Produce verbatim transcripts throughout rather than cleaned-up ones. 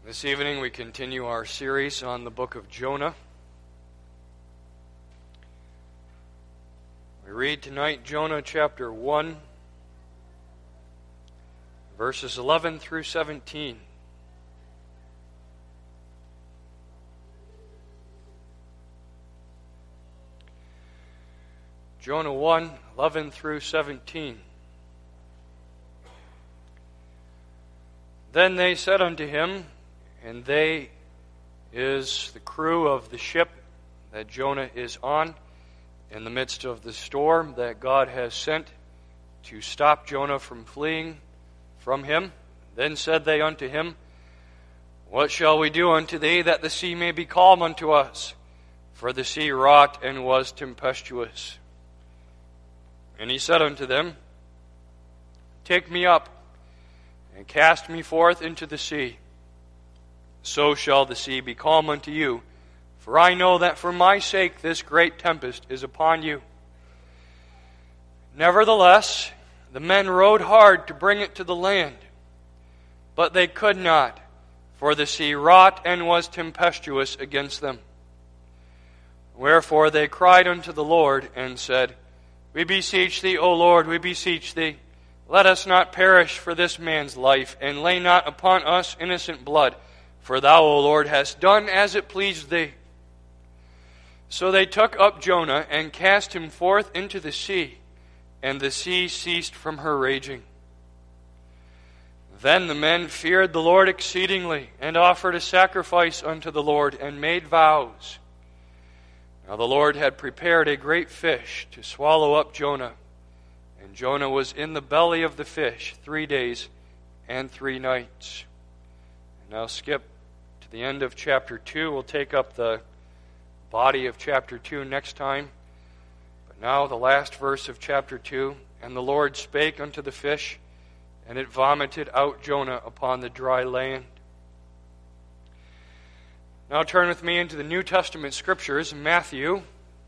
This evening we continue our series on the book of Jonah. We read tonight Jonah chapter one, verses eleven through seventeen. Jonah one, eleven through seventeen. Then they said unto him, and they is the crew of the ship that Jonah is on, in the midst of the storm that God has sent to stop Jonah from fleeing from him. Then said they unto him, What shall we do unto thee, that the sea may be calm unto us? For the sea wrought and was tempestuous. And he said unto them, Take me up, and cast me forth into the sea. So shall the sea be calm unto you, for I know that for my sake this great tempest is upon you. Nevertheless, the men rowed hard to bring it to the land, but they could not, for the sea wrought and was tempestuous against them. Wherefore they cried unto the Lord, and said, We beseech thee, O Lord, we beseech thee, let us not perish for this man's life, and lay not upon us innocent blood. For thou, O Lord, hast done as it pleased thee. So they took up Jonah and cast him forth into the sea, and the sea ceased from her raging. Then the men feared the Lord exceedingly, and offered a sacrifice unto the Lord, and made vows. Now the Lord had prepared a great fish to swallow up Jonah, and Jonah was in the belly of the fish three days and three nights. And now skip to the end of chapter two. We'll take up the body of chapter two next time. But now the last verse of chapter two. And the Lord spake unto the fish, and it vomited out Jonah upon the dry land. Now turn with me into the New Testament Scriptures, Matthew.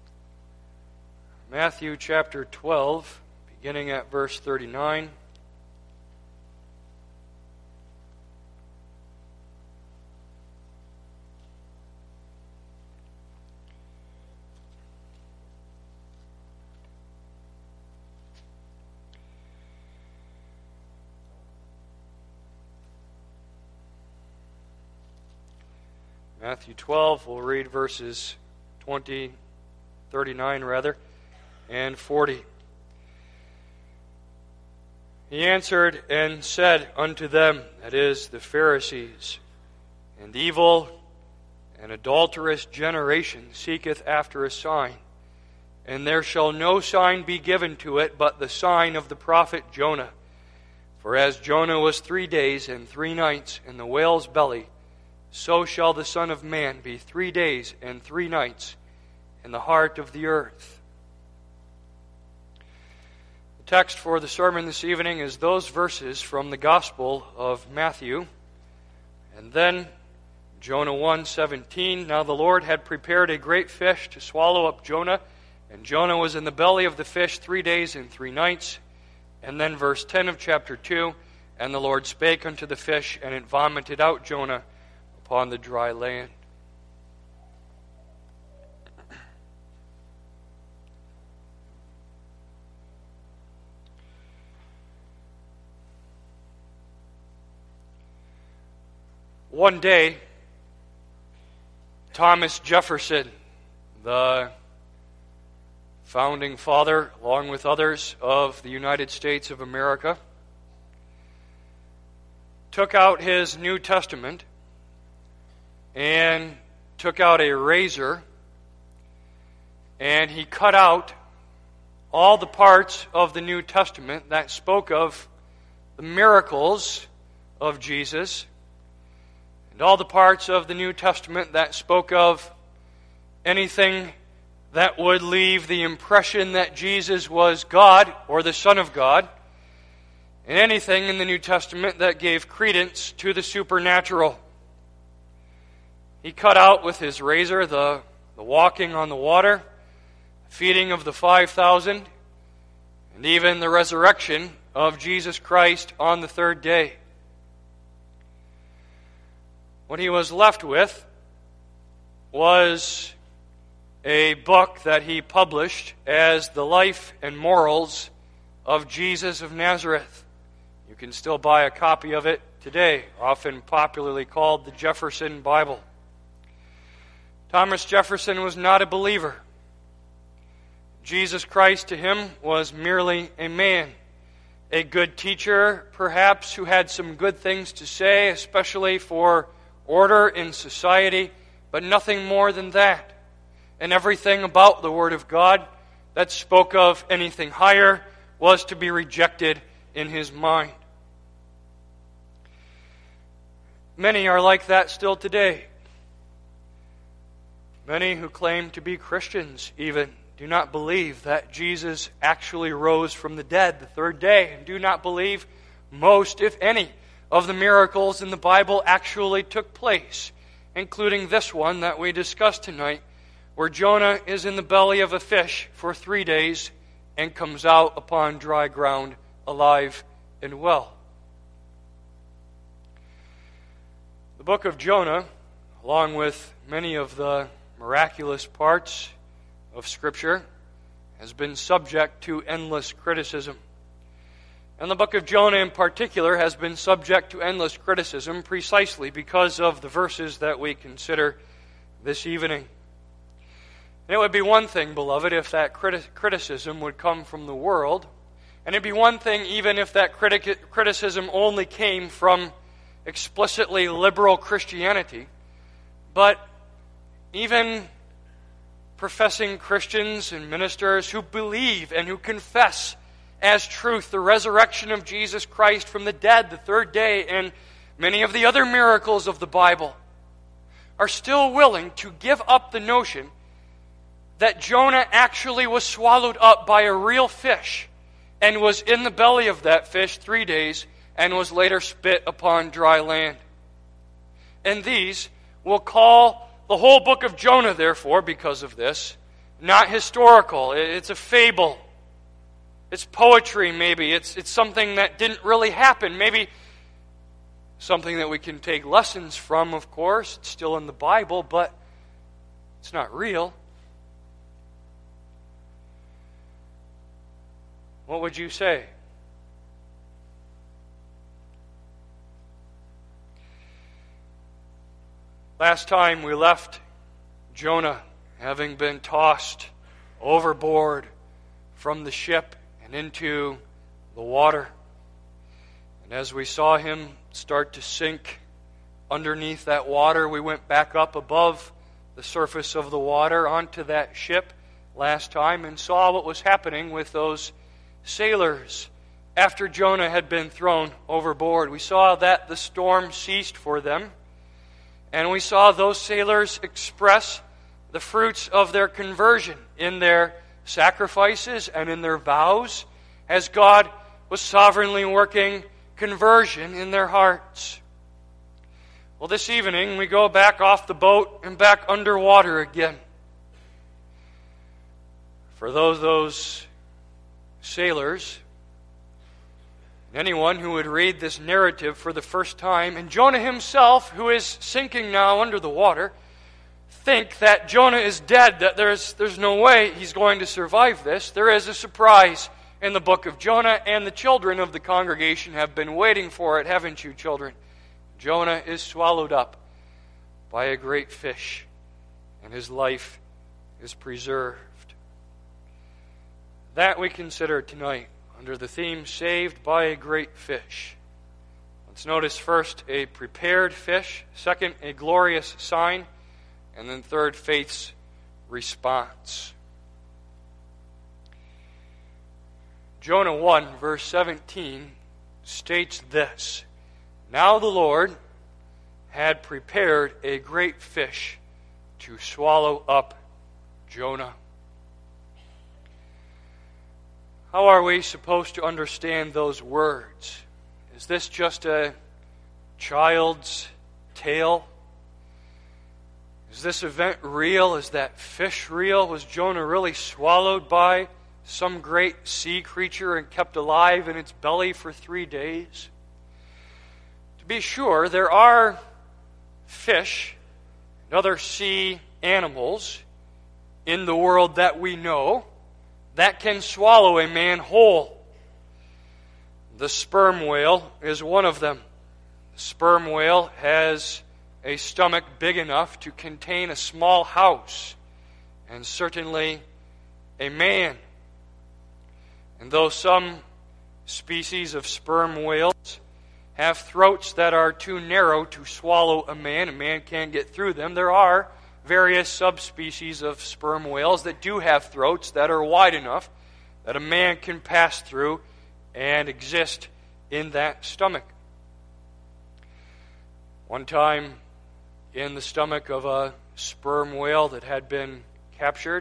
Matthew chapter twelve, beginning at verse thirty-nine. Matthew twelve, we'll read verses twenty, thirty-nine rather, and forty. He answered and said unto them, that is, the Pharisees, An evil and adulterous generation seeketh after a sign, and there shall no sign be given to it but the sign of the prophet Jonah. For as Jonah was three days and three nights in the whale's belly, so shall the Son of Man be three days and three nights in the heart of the earth. The text for the sermon this evening is those verses from the Gospel of Matthew. And then Jonah one seventeen. Now the Lord had prepared a great fish to swallow up Jonah, and Jonah was in the belly of the fish three days and three nights. And then verse ten of chapter two. And the Lord spake unto the fish, and it vomited out Jonah upon the dry land. One day, Thomas Jefferson, the founding father, along with others, of the United States of America, took out his New Testament and took out a razor, and he cut out all the parts of the New Testament that spoke of the miracles of Jesus, and all the parts of the New Testament that spoke of anything that would leave the impression that Jesus was God or the Son of God, and anything in the New Testament that gave credence to the supernatural. He cut out with his razor the, the walking on the water, feeding of the five thousand, and even the resurrection of, of Jesus Christ on the third day. what he was left with was a book that he published as The Life and Morals of Jesus of Nazareth. You can still buy a copy of it today, often popularly called the Jefferson Bible. Thomas Jefferson was not a believer. Jesus Christ to him was merely a man, a good teacher, perhaps, who had some good things to say, especially for order in society, but nothing more than that. And everything about the Word of God that spoke of anything higher was to be rejected in his mind. Many are like that still today. Many who claim to be Christians even do not believe that Jesus actually rose from the dead the third day, and do not believe most, if any, of the miracles in the Bible actually took place, including this one that we discussed tonight, where Jonah is in the belly of a fish for three days and comes out upon dry ground alive and well. The book of Jonah, along with many of the miraculous parts of Scripture, has been subject to endless criticism. And the book of Jonah in particular has been subject to endless criticism precisely because of the verses that we consider this evening. And it would be one thing, beloved, if that criti- criticism would come from the world. And it'd be one thing even if that criti- criticism only came from explicitly liberal Christianity. But even professing Christians and ministers who believe and who confess as truth the resurrection of Jesus Christ from the dead the third day and many of the other miracles of the Bible are still willing to give up the notion that Jonah actually was swallowed up by a real fish and was in the belly of that fish three days and was later spit upon dry land. And these will call the whole book of Jonah, therefore, because of this, not historical. It's a fable. It's poetry, maybe. It's, it's something that didn't really happen. Maybe something that we can take lessons from, of course. It's still in the Bible, but it's not real. What would you say? Last time we left Jonah having been tossed overboard from the ship and into the water. And as we saw him start to sink underneath that water, we went back up above the surface of the water onto that ship last time and saw what was happening with those sailors after Jonah had been thrown overboard. We saw that the storm ceased for them. And we saw those sailors express the fruits of their conversion in their sacrifices and in their vows as God was sovereignly working conversion in their hearts. Well, this evening we go back off the boat and back underwater again. For those those sailors, anyone who would read this narrative for the first time, and Jonah himself, who is sinking now under the water, think that Jonah is dead, that there's, there's no way he's going to survive this. There is a surprise in the book of Jonah, and the children of the congregation have been waiting for it, haven't you, children? Jonah is swallowed up by a great fish, and his life is preserved. That we consider tonight under the theme, Saved by a Great Fish. Let's notice first a prepared fish, second, a glorious sign, and then third, faith's response. Jonah one, verse seventeen, states this: Now the Lord had prepared a great fish to swallow up Jonah. How are we supposed to understand those words? Is this just a child's tale? Is this event real? Is that fish real? Was Jonah really swallowed by some great sea creature and kept alive in its belly for three days? To be sure, there are fish and other sea animals in the world that we know that can swallow a man whole. The sperm whale is one of them. The sperm whale has a stomach big enough to contain a small house, and certainly a man. And though some species of sperm whales have throats that are too narrow to swallow a man, a man can't get through them, there are various subspecies of sperm whales that do have throats that are wide enough that a man can pass through and exist in that stomach. One time, in the stomach of a sperm whale that had been captured,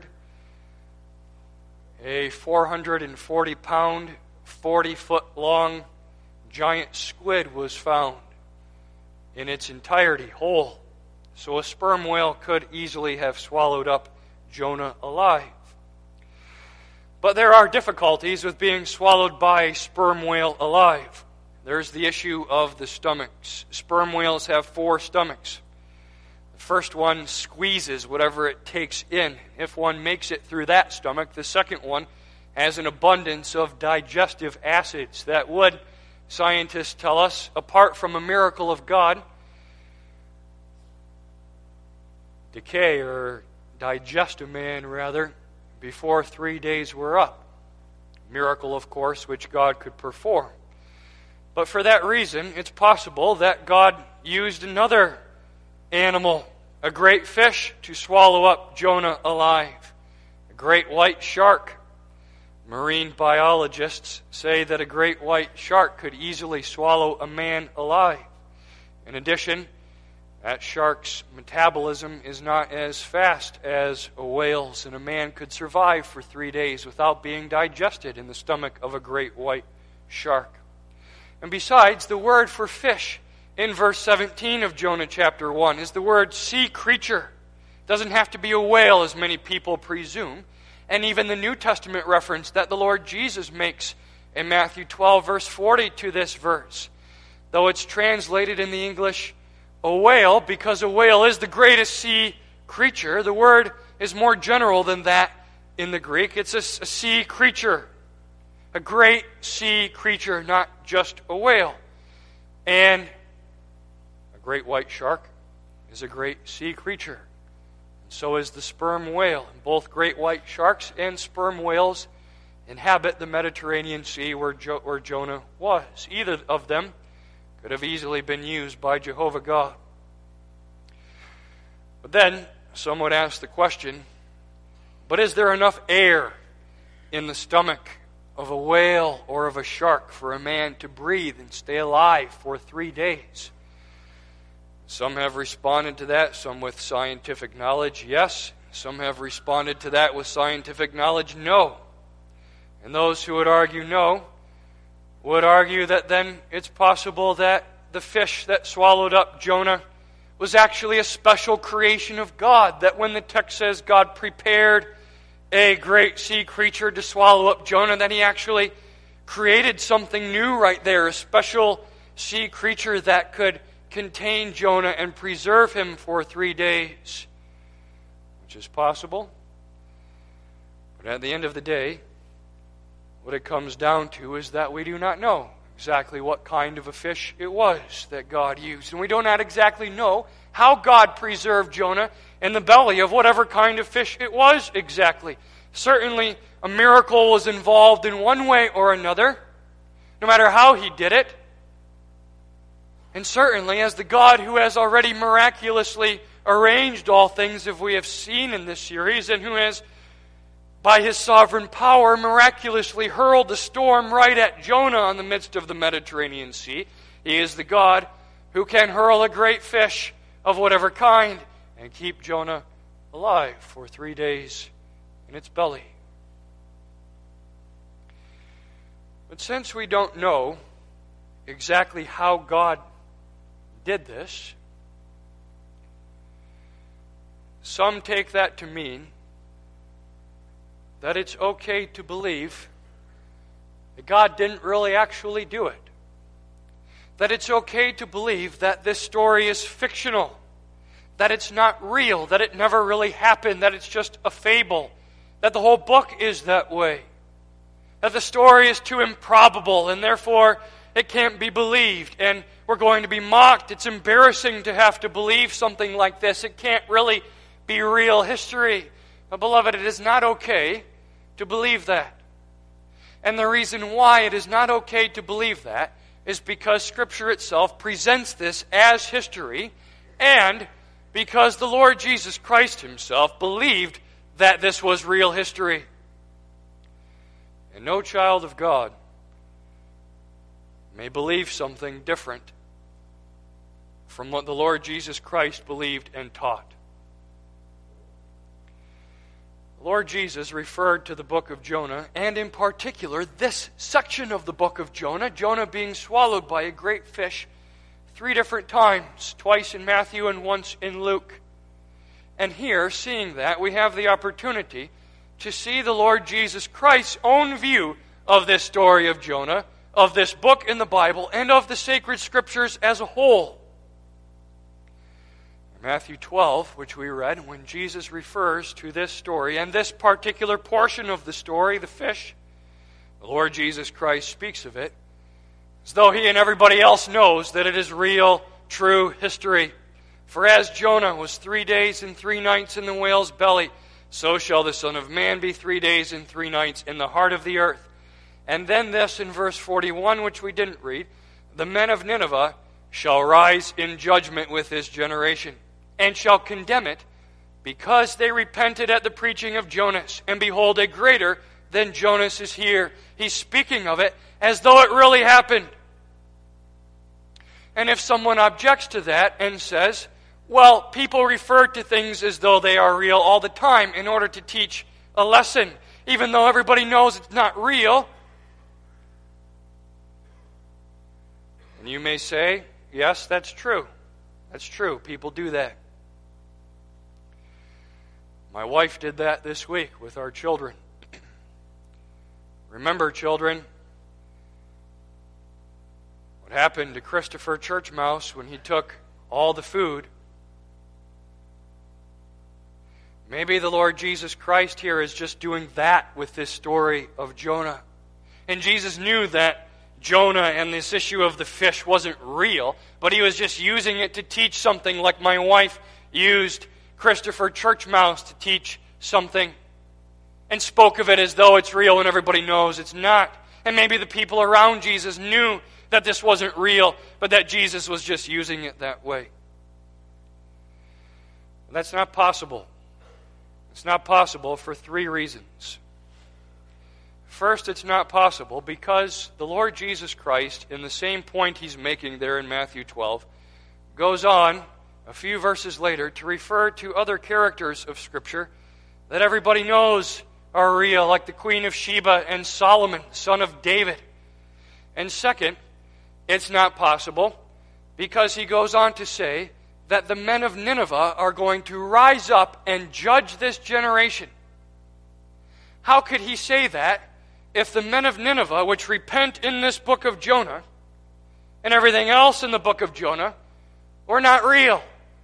a four hundred forty pound, forty foot long giant squid was found in its entirety whole. So a sperm whale could easily have swallowed up Jonah alive. But there are difficulties with being swallowed by a sperm whale alive. There's the issue of the stomachs. Sperm whales have four stomachs. The first one squeezes whatever it takes in. If one makes it through that stomach, the second one has an abundance of digestive acids that would, scientists tell us, apart from a miracle of God, decay or digest a man, rather, before three days were up. Miracle, of course, which God could perform. But for that reason, it's possible that God used another animal, a great fish, to swallow up Jonah alive. A great white shark. Marine biologists say that a great white shark could easily swallow a man alive. In addition, that shark's metabolism is not as fast as a whale's, and a man could survive for three days without being digested in the stomach of a great white shark. And besides, the word for fish in verse seventeen of Jonah chapter one is the word sea creature. It doesn't have to be a whale, as many people presume. And even the New Testament reference that the Lord Jesus makes in Matthew twelve, verse forty to this verse, though it's translated in the English a whale, because a whale is the greatest sea creature, the word is more general than that in the Greek. It's a, a sea creature. A great sea creature, not just a whale. And a great white shark is a great sea creature. And so is the sperm whale. And both great white sharks and sperm whales inhabit the Mediterranean Sea where, jo- where Jonah was. Either of them could have easily been used by Jehovah God. But then, some would ask the question, but is there enough air in the stomach of a whale or of a shark for a man to breathe and stay alive for three days? Some have responded to that, some with scientific knowledge, yes. Some have responded to that with scientific knowledge, no. And those who would argue no would argue that then it's possible that the fish that swallowed up Jonah was actually a special creation of God, that when the text says God prepared a great sea creature to swallow up Jonah, that he actually created something new right there, a special sea creature that could contain Jonah and preserve him for three days, which is possible. But at the end of the day, what it comes down to is that we do not know exactly what kind of a fish it was that God used. And we do not exactly know how God preserved Jonah in the belly of whatever kind of fish it was exactly. Certainly, a miracle was involved in one way or another, no matter how he did it. And certainly, as the God who has already miraculously arranged all things, as we have seen in this series, and who has, by his sovereign power, miraculously hurled the storm right at Jonah in the midst of the Mediterranean Sea, he is the God who can hurl a great fish of whatever kind and keep Jonah alive for three days in its belly. But since we don't know exactly how God did this, some take that to mean that it's okay to believe that God didn't really actually do it. That it's okay to believe that this story is fictional. that it's not real, that it never really happened, that it's just a fable, that the whole book is that way, that the story is too improbable and therefore it can't be believed, and we're going to be mocked. It's embarrassing to have to believe something like this. It can't really be real history. But beloved, it is not okay to believe that. And the reason why it is not okay to believe that is because Scripture itself presents this as history, and because the Lord Jesus Christ Himself believed that this was real history. And no child of God may believe something different from what the Lord Jesus Christ believed and taught. The Lord Jesus referred to the book of Jonah, and in particular this section of the book of Jonah, Jonah being swallowed by a great fish, three different times, twice in Matthew and once in Luke. And here, seeing that, we have the opportunity to see the Lord Jesus Christ's own view of this story of Jonah, of this book in the Bible, and of the sacred Scriptures as a whole. Matthew twelve, which we read, when Jesus refers to this story and this particular portion of the story, the fish, the Lord Jesus Christ speaks of it as though He and everybody else knows that it is real, true history. For as Jonah was three days and three nights in the whale's belly, so shall the Son of Man be three days and three nights in the heart of the earth. And then this in verse forty-one, which we didn't read, the men of Nineveh shall rise in judgment with this generation, and shall condemn it, because they repented at the preaching of Jonas. And behold, a greater than Jonas is here. He's speaking of it as though it really happened. And if someone objects to that and says, well, people refer to things as though they are real all the time in order to teach a lesson, even though everybody knows it's not real. And you may say, yes, that's true. That's true. People do that. My wife did that this week with our children. Remember, children, what happened to Christopher Churchmouse when he took all the food? Maybe the Lord Jesus Christ here is just doing that with this story of Jonah. And Jesus knew that Jonah and this issue of the fish wasn't real, but He was just using it to teach something, like my wife used Christopher Churchmouse to teach something and spoke of it as though it's real when everybody knows it's not. And maybe the people around Jesus knew that this wasn't real, but that Jesus was just using it that way. That's not possible. It's not possible for three reasons. First, it's not possible because the Lord Jesus Christ, in the same point He's making there in Matthew twelve, goes on a few verses later to refer to other characters of Scripture that everybody knows are real, like the Queen of Sheba and Solomon, son of David. And second, it's not possible because He goes on to say that the men of Nineveh are going to rise up and judge this generation. How could He say that if the men of Nineveh, which repent in this book of Jonah, and everything else in the book of Jonah, were not real?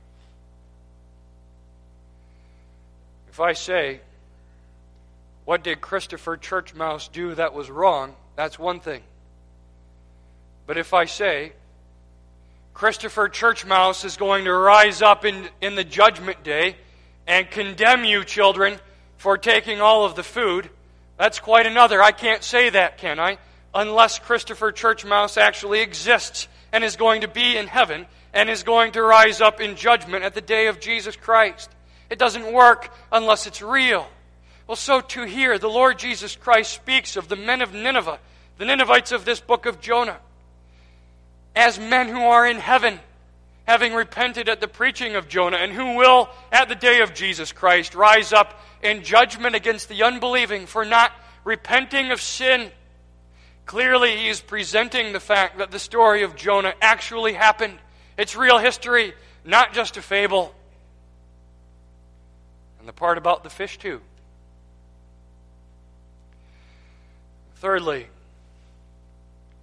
If I say, what did Christopher Churchmouse do that was wrong, that's one thing. But if I say, Christopher Churchmouse is going to rise up in, in the judgment day and condemn you, children, for taking all of the food, that's quite another. I can't say that, can I? Unless Christopher Churchmouse actually exists and is going to be in heaven and is going to rise up in judgment at the day of Jesus Christ. It doesn't work unless it's real. Well, so too here, the Lord Jesus Christ speaks of the men of Nineveh, the Ninevites of this book of Jonah, as men who are in heaven, having repented at the preaching of Jonah, and who will, at the day of Jesus Christ, rise up in judgment against the unbelieving for not repenting of sin. Clearly, he is presenting the fact that the story of Jonah actually happened. It's real history, not just a fable. And the part about the fish, too. Thirdly,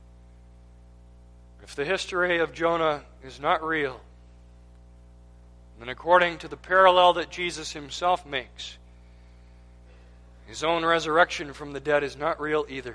if the history of Jonah is not real, And according to the parallel that Jesus himself makes, his own resurrection from the dead is not real either.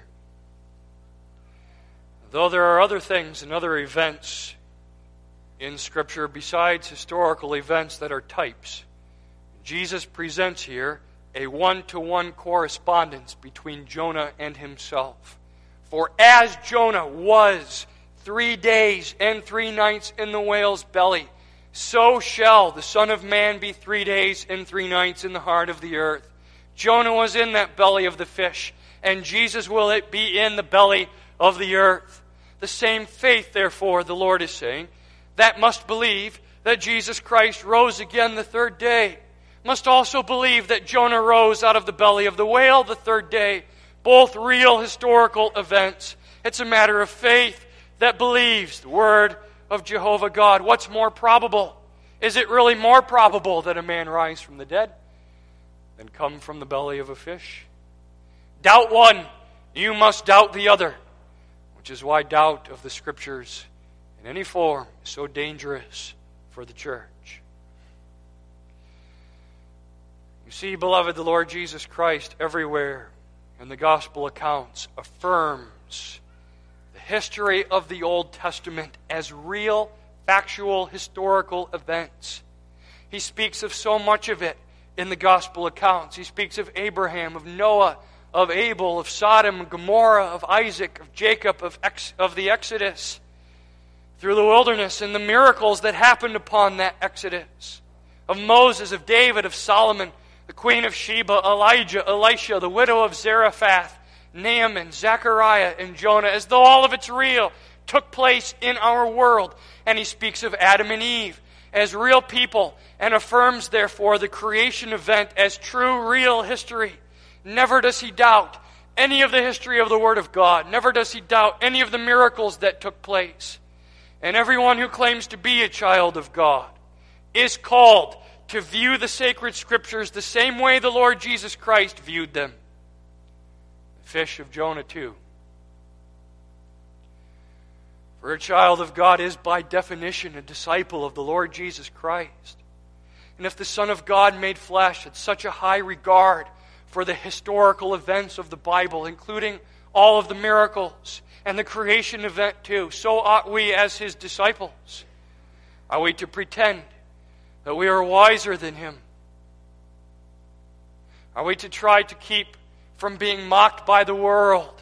Though there are other things and other events in Scripture besides historical events that are types, Jesus presents here a one-to-one correspondence between Jonah and himself. For as Jonah was three days and three nights in the whale's belly, so shall the Son of Man be three days and three nights in the heart of the earth. Jonah was in that belly of the fish, and Jesus will be in the belly of the earth. The same faith, therefore, the Lord is saying, that must believe that Jesus Christ rose again the third day, must also believe that Jonah rose out of the belly of the whale the third day. Both real historical events. It's a matter of faith that believes the word of Jehovah God. What's more probable? Is it really more probable that a man rise from the dead than come from the belly of a fish? Doubt one, you must doubt the other, which is why doubt of the Scriptures in any form is so dangerous for the church. You see, beloved, the Lord Jesus Christ everywhere in the gospel accounts affirms the history of the Old Testament as real, factual, historical events. He speaks of so much of it in the gospel accounts. He speaks of Abraham, of Noah, of Abel, of Sodom and Gomorrah, of Isaac, of Jacob, of, ex- of the Exodus through the wilderness and the miracles that happened upon that Exodus, of Moses, of David, of Solomon, the Queen of Sheba, Elijah, Elisha, the widow of Zarephath, Naaman, Zechariah, and Jonah, as though all of it's real, took place in our world. And he speaks of Adam and Eve as real people and affirms, therefore, the creation event as true, real history. Never does he doubt any of the history of the Word of God. Never does he doubt any of the miracles that took place. And everyone who claims to be a child of God is called to view the sacred Scriptures the same way the Lord Jesus Christ viewed them. The fish of Jonah too. For a child of God is by definition a disciple of the Lord Jesus Christ. And if the Son of God made flesh had such a high regard for the historical events of the Bible, including all of the miracles and the creation event too, so ought we as His disciples. Are we to pretend that we are wiser than Him? Are we to try to keep from being mocked by the world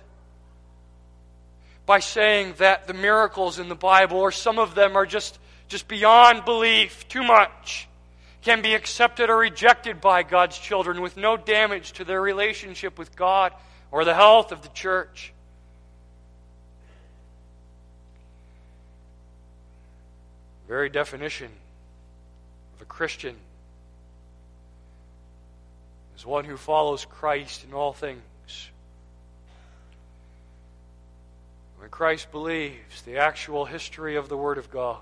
by saying that the miracles in the Bible, or some of them, are just, just beyond belief, too much, can be accepted or rejected by God's children with no damage to their relationship with God or the health of the church? The very definition of a Christian is one who follows Christ in all things. When Christ believes the actual history of the Word of God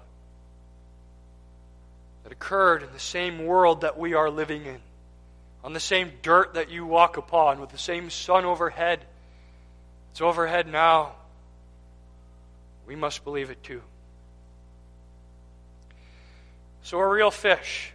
that occurred in the same world that we are living in, on the same dirt that you walk upon, with the same sun overhead, it's overhead now, we must believe it too. So a real fish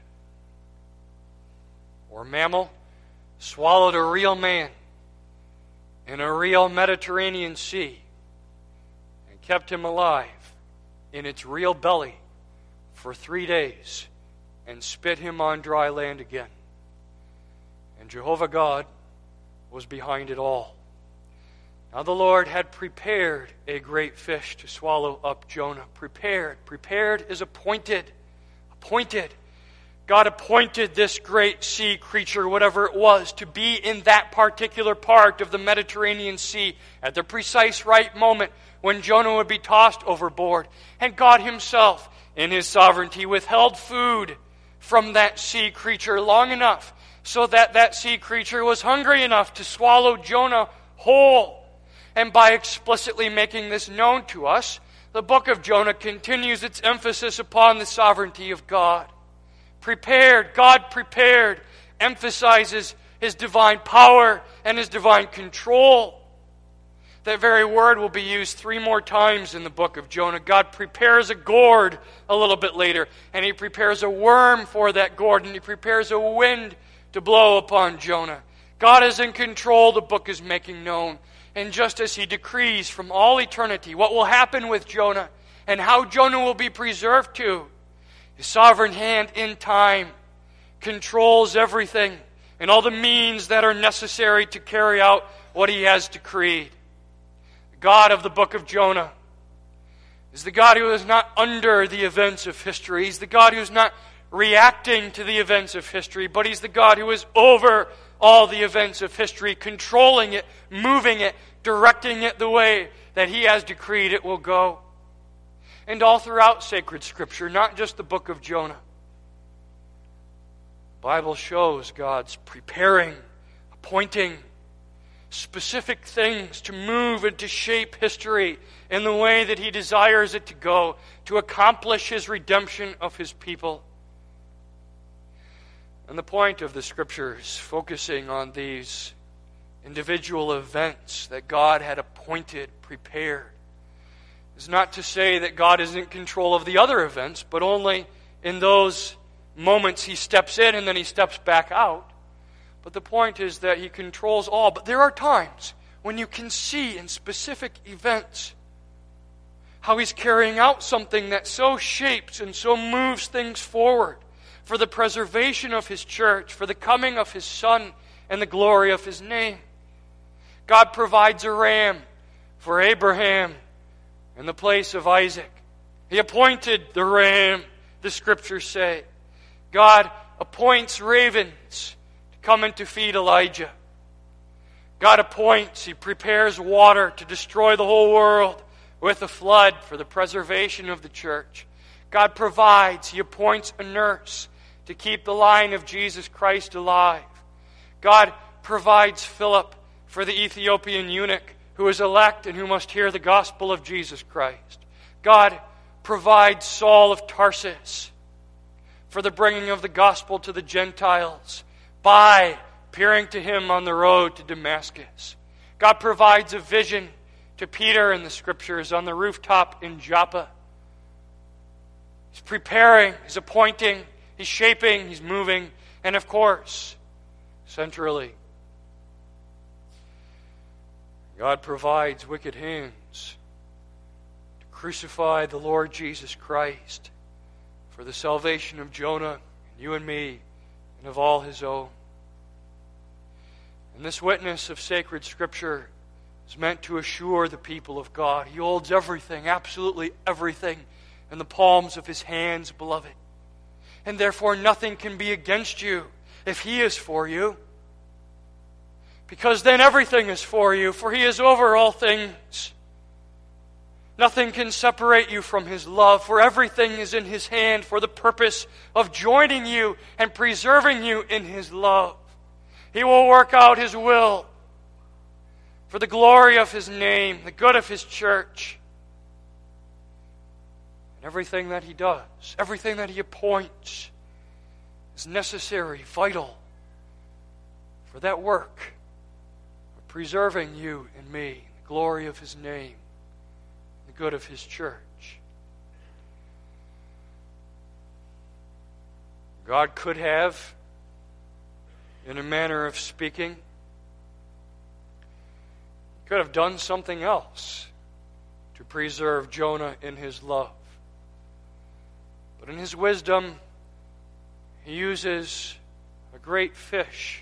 or mammal swallowed a real man in a real Mediterranean Sea and kept him alive in its real belly for three days and spit him on dry land again. And Jehovah God was behind it all. Now the Lord had prepared a great fish to swallow up Jonah. Prepared. Prepared is appointed. Appointed. God appointed this great sea creature, whatever it was, to be in that particular part of the Mediterranean Sea at the precise right moment when Jonah would be tossed overboard. And God Himself, in His sovereignty, withheld food from that sea creature long enough so that that sea creature was hungry enough to swallow Jonah whole. And by explicitly making this known to us, the book of Jonah continues its emphasis upon the sovereignty of God. Prepared, God prepared, emphasizes His divine power and His divine control. That very word will be used three more times in the book of Jonah. God prepares a gourd a little bit later, and He prepares a worm for that gourd, and He prepares a wind to blow upon Jonah. God is in control, the book is making known. And just as He decrees from all eternity what will happen with Jonah and how Jonah will be preserved to, His sovereign hand in time controls everything and all the means that are necessary to carry out what He has decreed. The God of the book of Jonah is the God who is not under the events of history. He's the God who is not reacting to the events of history, but He's the God who is over all the events of history, controlling it, moving it, directing it the way that He has decreed it will go. And all throughout sacred Scripture, not just the book of Jonah, the Bible shows God's preparing, appointing specific things to move and to shape history in the way that He desires it to go, to accomplish His redemption of His people. And the point of the Scriptures, focusing on these individual events that God had appointed, prepared, is not to say that God is in control of the other events, but only in those moments He steps in and then He steps back out. But the point is that He controls all. But there are times when you can see in specific events how He's carrying out something that so shapes and so moves things forward for the preservation of His church, for the coming of His Son, and the glory of His name. God provides a ram for Abraham in the place of Isaac. He appointed the ram, the Scriptures say. God appoints ravens to come and to feed Elijah. God appoints, He prepares water to destroy the whole world with a flood for the preservation of the church. God provides, He appoints a nurse to keep the line of Jesus Christ alive. God provides Philip for the Ethiopian eunuch who is elect and who must hear the gospel of Jesus Christ. God provides Saul of Tarsus for the bringing of the gospel to the Gentiles by appearing to him on the road to Damascus. God provides a vision to Peter in the Scriptures on the rooftop in Joppa. He's preparing, He's appointing, He's shaping, He's moving, and of course, centrally, God provides wicked hands to crucify the Lord Jesus Christ for the salvation of Jonah, and you and me, and of all His own. And this witness of sacred Scripture is meant to assure the people of God. He holds everything, absolutely everything, in the palms of His hands, beloved. And therefore nothing can be against you if He is for you. Because then everything is for you, for He is over all things. Nothing can separate you from His love, for everything is in His hand for the purpose of joining you and preserving you in His love. He will work out His will for the glory of His name, the good of His church. And everything that He does, everything that He appoints is necessary, vital for that work of preserving you and me, the glory of His name, the good of His church. God could have, in a manner of speaking, could have done something else to preserve Jonah in His love. But in His wisdom, He uses a great fish.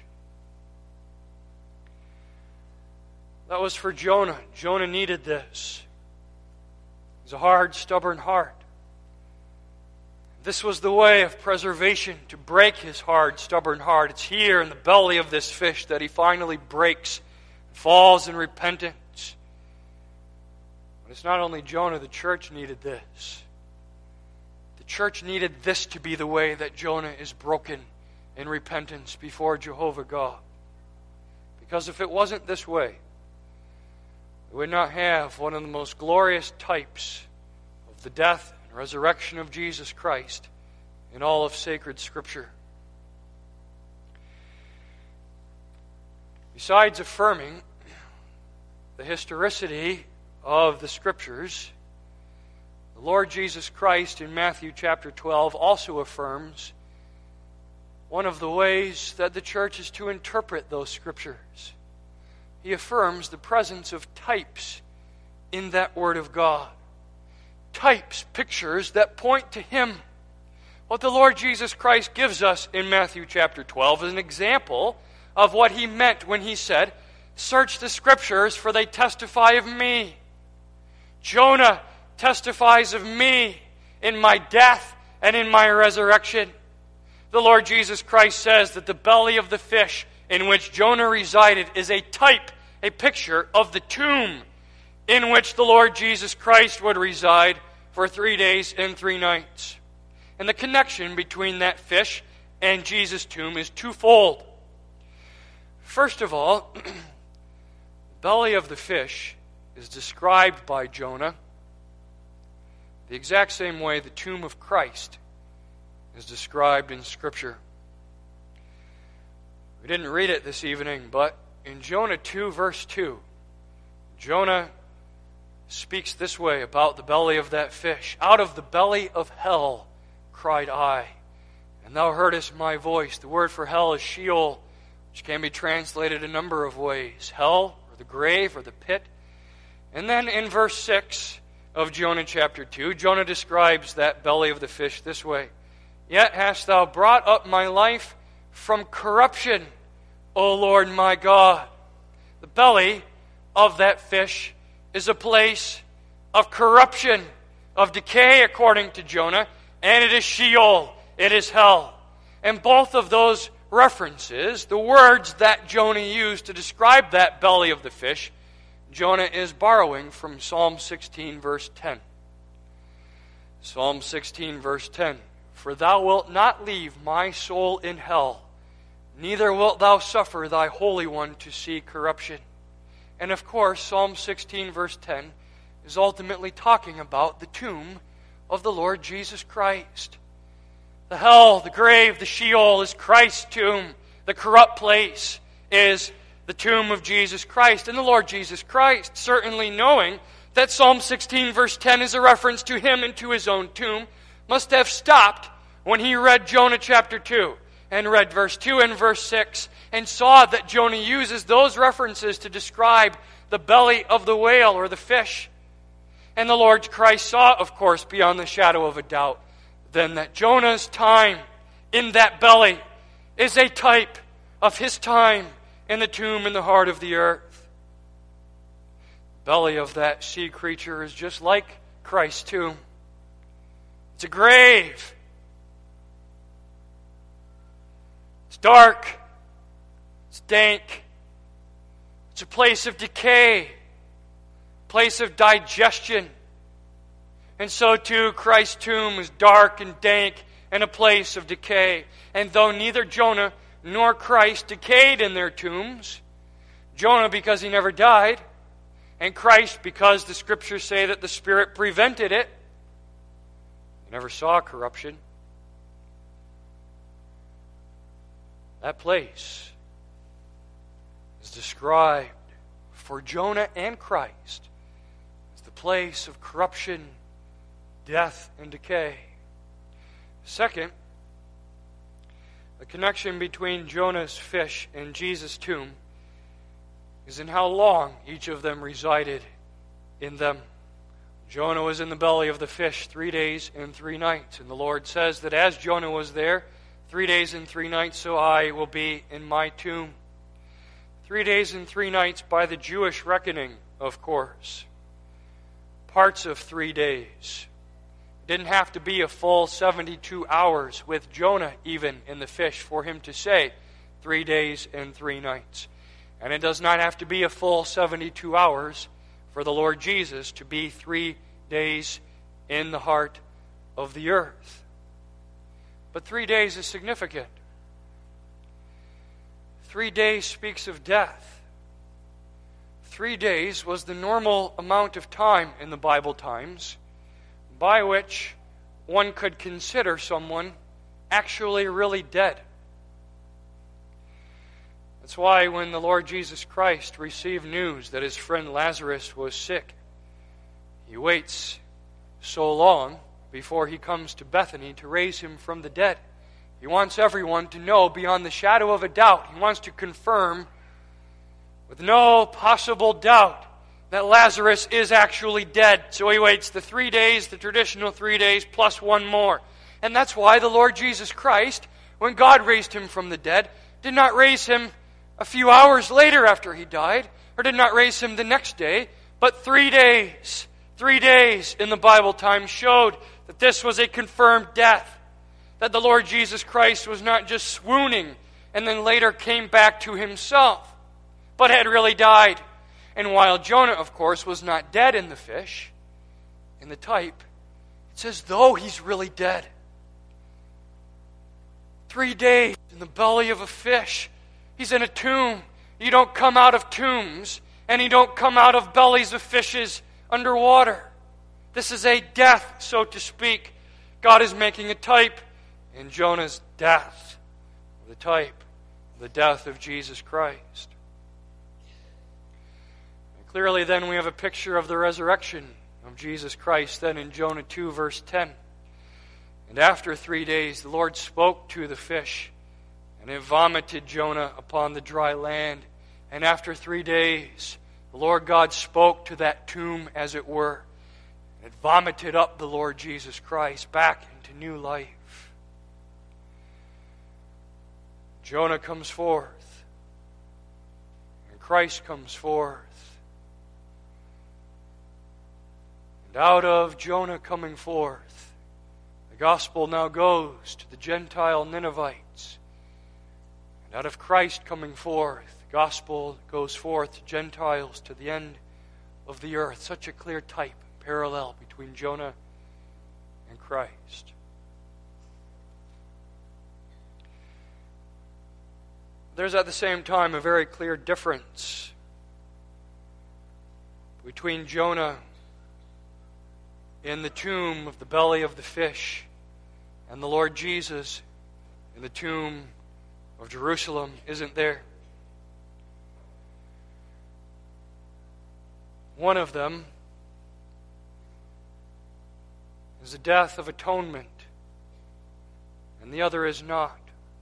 That was for Jonah. Jonah needed this. He was a hard, stubborn heart. This was the way of preservation, to break his hard, stubborn heart. It's here in the belly of this fish that he finally breaks, falls in repentance. But it's not only Jonah, the church needed this. The church needed this to be the way that Jonah is broken in repentance before Jehovah God. Because if it wasn't this way, we would not have one of the most glorious types of the death and resurrection of Jesus Christ in all of sacred Scripture. Besides affirming the historicity of the Scriptures, the Lord Jesus Christ in Matthew chapter twelve also affirms one of the ways that the church is to interpret those Scriptures. He affirms the presence of types in that Word of God. Types, pictures that point to Him. What the Lord Jesus Christ gives us in Matthew chapter twelve is an example of what He meant when He said, "Search the Scriptures, for they testify of me." Jonah testifies of me in my death and in my resurrection. The Lord Jesus Christ says that the belly of the fish in which Jonah resided is a type, a picture of the tomb in which the Lord Jesus Christ would reside for three days and three nights. And the connection between that fish and Jesus' tomb is twofold. First of all, the belly of the fish is described by Jonah the exact same way the tomb of Christ is described in Scripture. We didn't read it this evening, but in Jonah two, verse two, Jonah speaks this way about the belly of that fish. "Out of the belly of hell cried I, and thou heardest my voice." The word for hell is Sheol, which can be translated a number of ways. Hell, or the grave, or the pit. And then in verse six of Jonah chapter two, Jonah describes that belly of the fish this way. "Yet hast thou brought up my life from corruption, O Lord my God." The belly of that fish is a place of corruption, of decay, according to Jonah, and it is Sheol, it is hell. And both of those references, the words that Jonah used to describe that belly of the fish, Jonah is borrowing from Psalm sixteen, verse ten. Psalm sixteen, verse ten. "For thou wilt not leave my soul in hell, neither wilt thou suffer thy Holy One to see corruption." And of course, Psalm sixteen, verse ten, is ultimately talking about the tomb of the Lord Jesus Christ. The hell, the grave, the Sheol is Christ's tomb. The corrupt place is the tomb of Jesus Christ. And the Lord Jesus Christ, certainly knowing that Psalm sixteen, verse ten is a reference to Him and to His own tomb, must have stopped when He read Jonah chapter two and read verse two and verse six and saw that Jonah uses those references to describe the belly of the whale or the fish. And the Lord Christ saw, of course, beyond the shadow of a doubt, then that Jonah's time in that belly is a type of his time in the tomb in the heart of the earth. The belly of that sea creature is just like Christ's tomb. It's a grave. It's dark. It's dank. It's a place of decay, place of digestion. And so too, Christ's tomb is dark and dank and a place of decay. And though neither Jonah nor Christ decayed in their tombs, Jonah because he never died, and Christ because the Scriptures say that the Spirit prevented it, he never saw corruption. That place is described for Jonah and Christ as the place of corruption, death, and decay. Second, the connection between Jonah's fish and Jesus' tomb is in how long each of them resided in them. Jonah was in the belly of the fish three days and three nights. And the Lord says that as Jonah was there three days and three nights, so I will be in my tomb. Three days and three nights by the Jewish reckoning, of course. Parts of three days. It didn't have to be a full seventy-two hours with Jonah even in the fish for him to say three days and three nights. And it does not have to be a full seventy-two hours for the Lord Jesus to be three days in the heart of the earth. But three days is significant. Three days speaks of death. Three days was the normal amount of time in the Bible times by which one could consider someone actually really dead. That's why when the Lord Jesus Christ received news that his friend Lazarus was sick, he waits so long before he comes to Bethany to raise him from the dead. He wants everyone to know beyond the shadow of a doubt. He wants to confirm with no possible doubt that Lazarus is actually dead. So he waits the three days, the traditional three days, plus one more. And that's why the Lord Jesus Christ, when God raised him from the dead, did not raise him a few hours later after he died, or did not raise him the next day, but three days. Three days in the Bible time showed that this was a confirmed death, that the Lord Jesus Christ was not just swooning and then later came back to himself, but had really died. And while Jonah, of course, was not dead in the fish, in the type, it's as though he's really dead. Three days in the belly of a fish. He's in a tomb. You don't come out of tombs, and you don't come out of bellies of fishes underwater. This is a death, so to speak. God is making a type in Jonah's death, the type, the death of Jesus Christ. And clearly then we have a picture of the resurrection of Jesus Christ then in Jonah two verse ten. And after three days the Lord spoke to the fish, and it vomited Jonah upon the dry land. And after three days, the Lord God spoke to that tomb, as it were. And it vomited up the Lord Jesus Christ back into new life. Jonah comes forth, and Christ comes forth. And out of Jonah coming forth, the gospel now goes to the Gentile Ninevites. Out of Christ coming forth, the gospel goes forth to Gentiles to the end of the earth. Such a clear type, parallel between Jonah and Christ. There's at the same time a very clear difference between Jonah in the tomb of the belly of the fish and the Lord Jesus in the tomb of Jerusalem, isn't there? One of them is the death of atonement, and the other is not.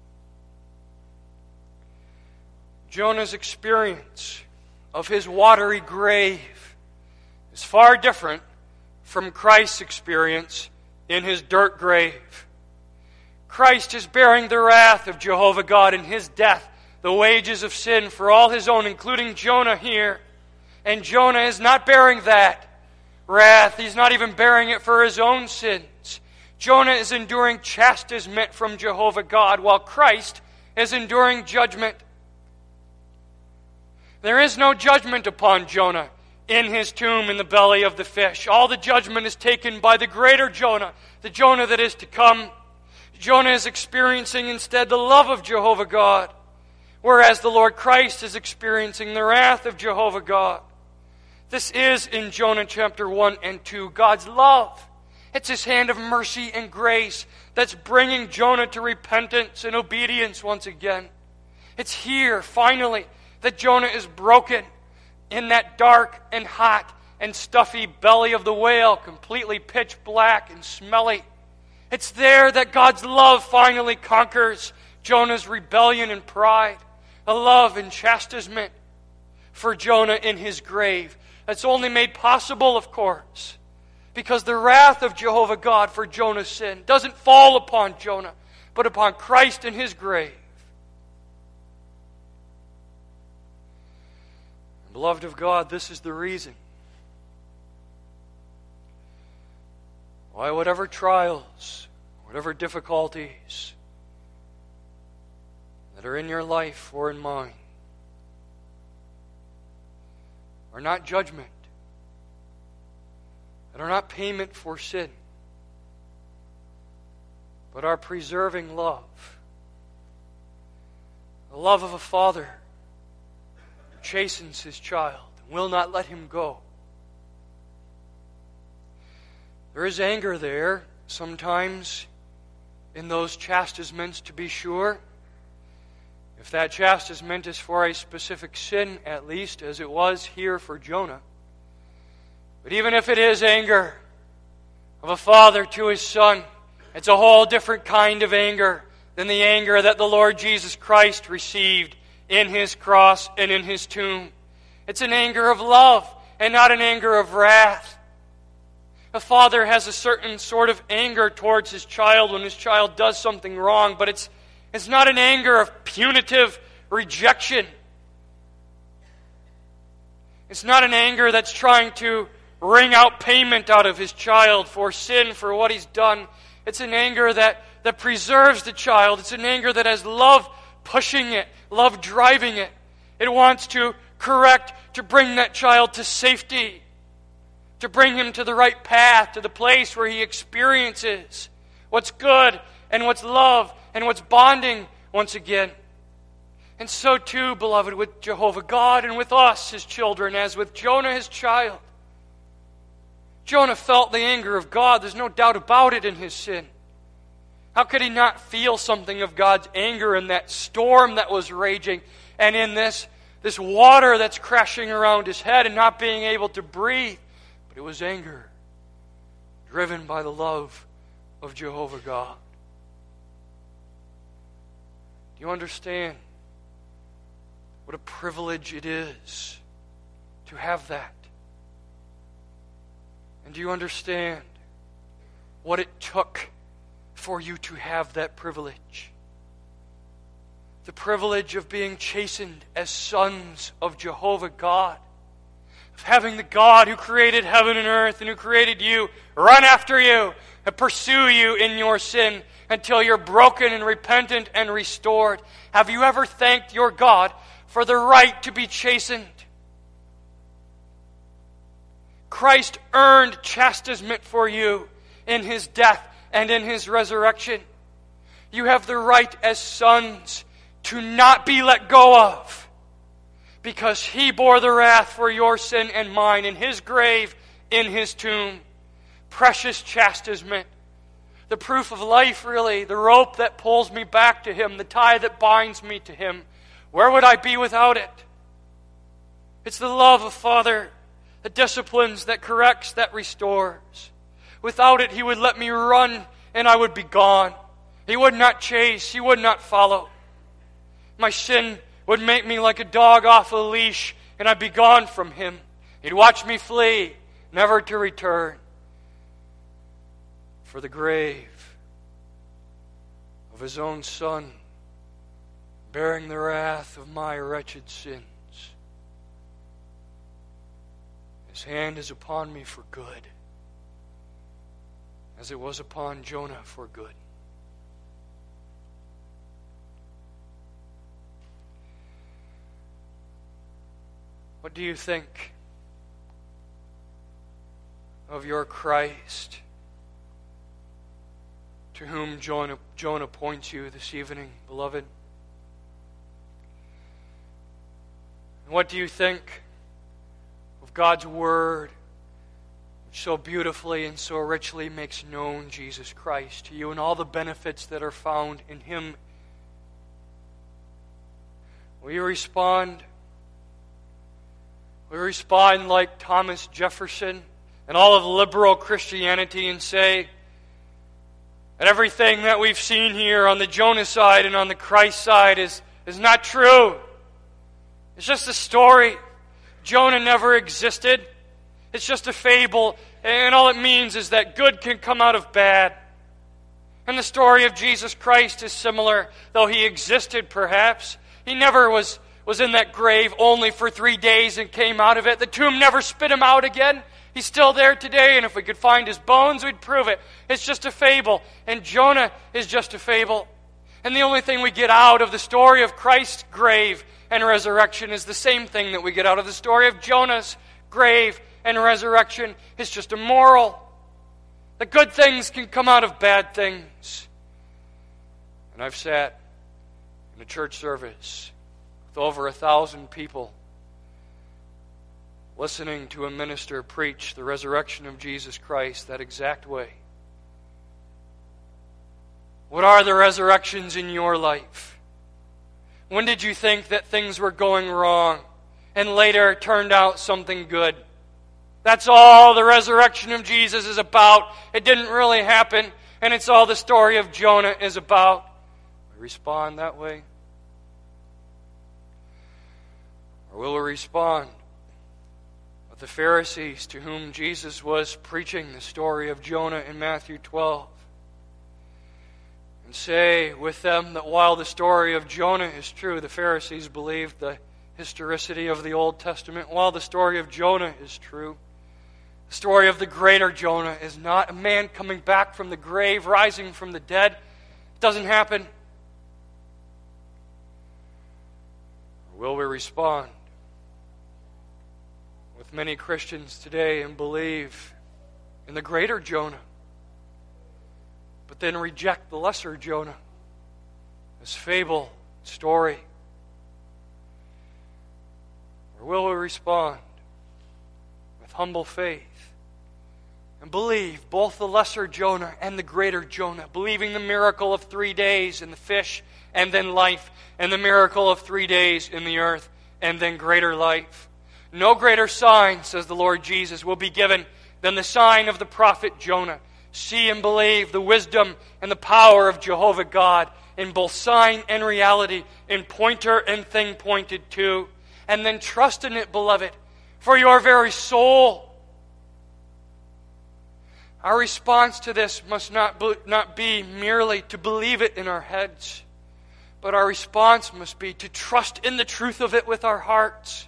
Jonah's experience of his watery grave is far different from Christ's experience in his dirt grave. Christ is bearing the wrath of Jehovah God in his death, the wages of sin for all his own, including Jonah here. And Jonah is not bearing that wrath. He's not even bearing it for his own sins. Jonah is enduring chastisement from Jehovah God, while Christ is enduring judgment. There is no judgment upon Jonah in his tomb in the belly of the fish. All the judgment is taken by the greater Jonah, the Jonah that is to come. Jonah is experiencing instead the love of Jehovah God, whereas the Lord Christ is experiencing the wrath of Jehovah God. This is, in Jonah chapter one and two, God's love. It's His hand of mercy and grace that's bringing Jonah to repentance and obedience once again. It's here, finally, that Jonah is broken in that dark and hot and stuffy belly of the whale, completely pitch black and smelly. It's there that God's love finally conquers Jonah's rebellion and pride. A love and chastisement for Jonah in his grave. That's only made possible, of course, because the wrath of Jehovah God for Jonah's sin doesn't fall upon Jonah, but upon Christ in his grave. And beloved of God, this is the reason why whatever trials, whatever difficulties that are in your life or in mine are not judgment, that are not payment for sin, but are preserving love. The love of a father who chastens his child and will not let him go. There is anger there sometimes in those chastisements, to be sure. If that chastisement is for a specific sin, at least, as it was here for Jonah. But even if it is anger of a father to his son, it's a whole different kind of anger than the anger that the Lord Jesus Christ received in His cross and in His tomb. It's an anger of love and not an anger of wrath. A father has a certain sort of anger towards his child when his child does something wrong, but it's, it's not an anger of punitive rejection. It's not an anger that's trying to wring out payment out of his child for sin, for what he's done. It's an anger that, that preserves the child. It's an anger that has love pushing it, love driving it. It wants to correct, to bring that child to safety, to bring him to the right path, to the place where he experiences what's good and what's love and what's bonding once again. And so too, beloved, with Jehovah God and with us, His children, as with Jonah, His child. Jonah felt the anger of God. There's no doubt about it in his sin. How could he not feel something of God's anger in that storm that was raging and in this, this water that's crashing around his head and not being able to breathe? But it was anger driven by the love of Jehovah God. Do you understand what a privilege it is to have that? And do you understand what it took for you to have that privilege? The privilege of being chastened as sons of Jehovah God. Of having the God who created heaven and earth and who created you run after you and pursue you in your sin until you're broken and repentant and restored. Have you ever thanked your God for the right to be chastened? Christ earned chastisement for you in His death and in His resurrection. You have the right as sons to not be let go of, because He bore the wrath for your sin and mine in His grave, in His tomb. Precious chastisement. The proof of life, really. The rope that pulls me back to Him. The tie that binds me to Him. Where would I be without it? It's the love of Father that disciplines, that corrects, that restores. Without it, He would let me run and I would be gone. He would not chase. He would not follow. My sin would make me like a dog off a leash and I'd be gone from Him. He'd watch me flee, never to return. For the grave of His own Son, bearing the wrath of my wretched sins. His hand is upon me for good, as it was upon Jonah for good. What do you think of your Christ, to whom Jonah, Jonah points you this evening, beloved? And what do you think of God's Word, which so beautifully and so richly makes known Jesus Christ to you and all the benefits that are found in Him? Will you respond? Will you respond like Thomas Jefferson and all of liberal Christianity and say that everything that we've seen here on the Jonah side and on the Christ side is, is not true? It's just a story. Jonah never existed. It's just a fable, and all it means is that good can come out of bad. And the story of Jesus Christ is similar, though He existed perhaps. He never was, was in that grave only for three days and came out of it. The tomb never spit Him out again. He's still there today, and if we could find His bones, we'd prove it. It's just a fable, and Jonah is just a fable. And the only thing we get out of the story of Christ's grave and resurrection is the same thing that we get out of the story of Jonah's grave and resurrection. It's just a moral. The good things can come out of bad things. And I've sat in a church service with over a thousand people listening to a minister preach the resurrection of Jesus Christ that exact way. What are the resurrections in your life? When did you think that things were going wrong and later turned out something good? That's all the resurrection of Jesus is about. It didn't really happen, and it's all the story of Jonah is about. We respond that way? Or will we respond with the Pharisees to whom Jesus was preaching the story of Jonah in Matthew twelve? And say with them that while the story of Jonah is true, the Pharisees believed the historicity of the Old Testament. While the story of Jonah is true, the story of the greater Jonah is not a man coming back from the grave, rising from the dead. It doesn't happen. Or will we respond with many Christians today and believe in the greater Jonah, but then reject the lesser Jonah as fable, story? Or will we respond with humble faith and believe both the lesser Jonah and the greater Jonah, believing the miracle of three days in the fish and then life, and the miracle of three days in the earth and then greater life? No greater sign, says the Lord Jesus, will be given than the sign of the prophet Jonah. See and believe the wisdom and the power of Jehovah God in both sign and reality, in pointer and thing pointed to. And then trust in it, beloved, for your very soul. Our response to this must not be, not be merely to believe it in our heads, but our response must be to trust in the truth of it with our hearts.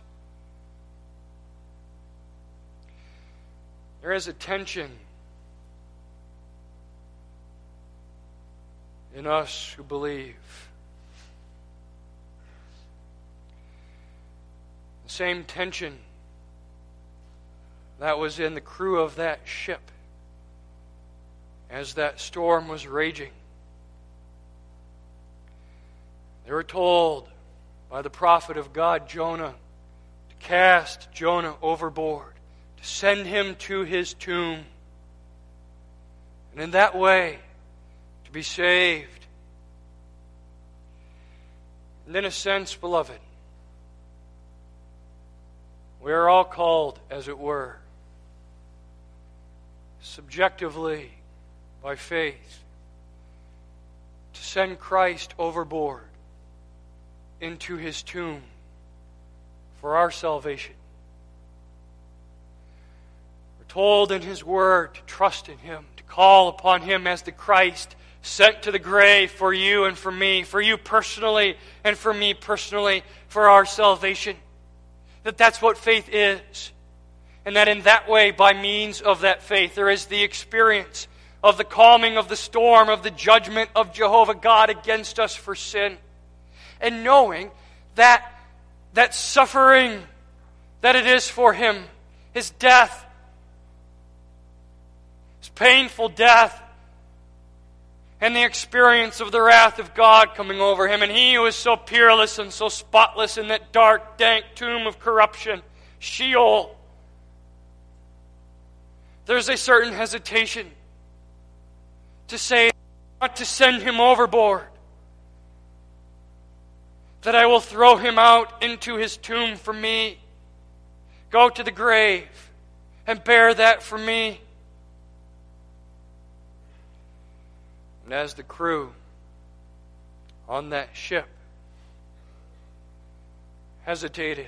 There is a tension in us who believe. The same tension that was in the crew of that ship as that storm was raging. They were told by the prophet of God, Jonah, to cast Jonah overboard, to send him to his tomb, and in that way to be saved. And in a sense, beloved, we are all called, as it were, subjectively, by faith, to send Christ overboard into his tomb for our salvation. We're told in his word to trust in him, to call upon him as the Christ sent to the grave for you and for me, for you personally and for me personally, for our salvation. That that's what faith is. And that in that way, by means of that faith, there is the experience of the calming of the storm, of the judgment of Jehovah God against us for sin. And knowing that that suffering that it is for him, his death, his painful death, and the experience of the wrath of God coming over him, and he who is so peerless and so spotless in that dark, dank tomb of corruption, Sheol, there's a certain hesitation to say, not to send him overboard, that I will throw him out into his tomb for me. Go to the grave and bear that for me. And as the crew on that ship hesitated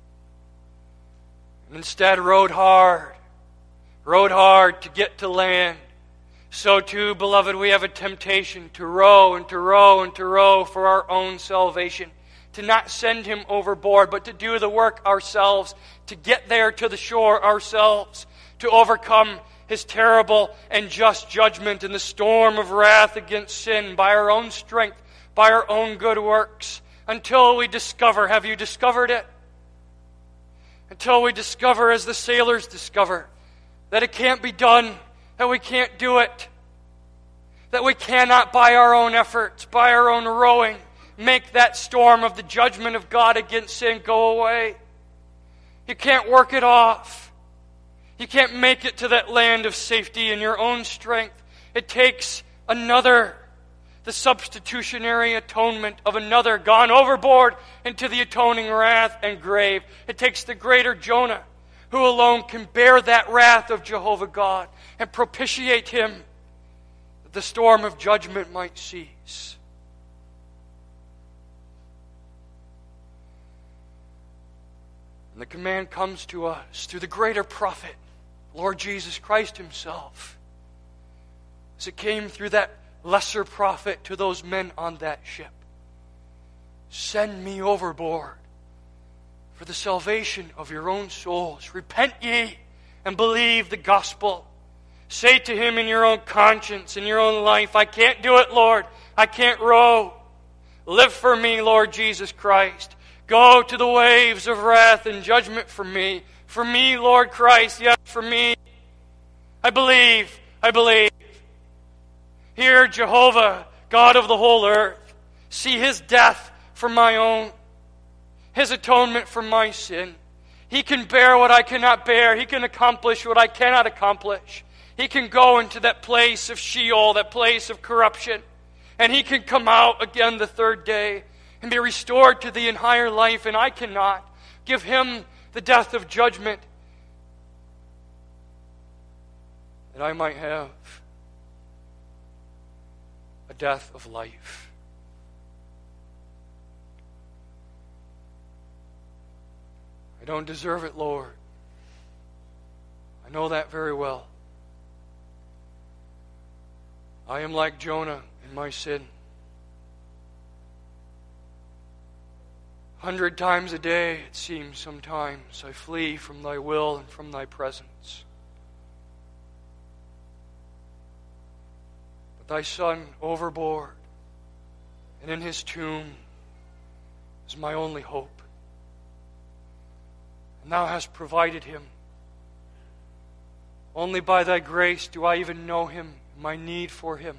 and instead rowed hard, rowed hard to get to land, so too, beloved, we have a temptation to row and to row and to row for our own salvation, to not send him overboard, but to do the work ourselves, to get there to the shore ourselves, to overcome his terrible and just judgment in the storm of wrath against sin by our own strength, by our own good works, until we discover, have you discovered it? Until we discover, as the sailors discover, that it can't be done, that we can't do it, that we cannot by our own efforts, by our own rowing, make that storm of the judgment of God against sin go away. You can't work it off. You can't make it to that land of safety in your own strength. It takes another, the substitutionary atonement of another gone overboard into the atoning wrath and grave. It takes the greater Jonah, who alone can bear that wrath of Jehovah God and propitiate him, that the storm of judgment might cease. And the command comes to us through the greater prophet, Lord Jesus Christ himself, as it came through that lesser prophet to those men on that ship. Send me overboard for the salvation of your own souls. Repent ye and believe the gospel. Say to him in your own conscience, in your own life, I can't do it, Lord. I can't row. Live for me, Lord Jesus Christ. Go to the waves of wrath and judgment for me. For me, Lord Christ, yes, for me. I believe, I believe. Hear Jehovah, God of the whole earth. See his death for my own, his atonement for my sin. He can bear what I cannot bear. He can accomplish what I cannot accomplish. He can go into that place of Sheol, that place of corruption, and he can come out again the third day and be restored to the higher life, and I cannot. Give him the death of judgment that I might have a death of life. I don't deserve it, Lord. I know that very well. I am like Jonah in my sin. Hundred times a day, it seems sometimes, I flee from thy will and from thy presence. But thy Son overboard and in his tomb is my only hope. And thou hast provided him. Only by thy grace do I even know him, my need for him.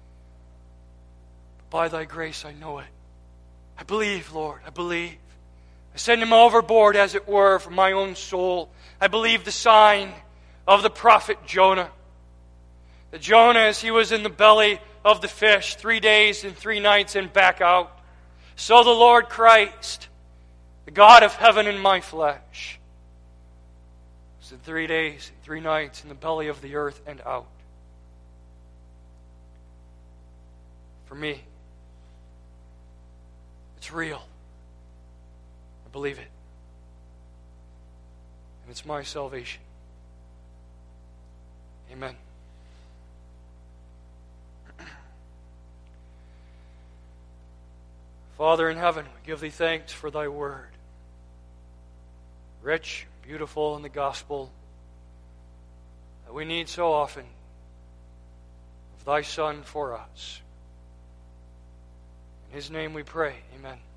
But by thy grace I know it. I believe, Lord, I believe. I send him overboard, as it were, for my own soul. I believe the sign of the prophet Jonah. That Jonah, as he was in the belly of the fish, three days and three nights and back out, so the Lord Christ, the God of heaven in my flesh, was in three days and three nights in the belly of the earth and out. For me, it's real. I believe it. And it's my salvation. Amen. Father in heaven, we give thee thanks for thy word. Rich, beautiful in the gospel that we need so often of thy Son for us. In his name we pray. Amen.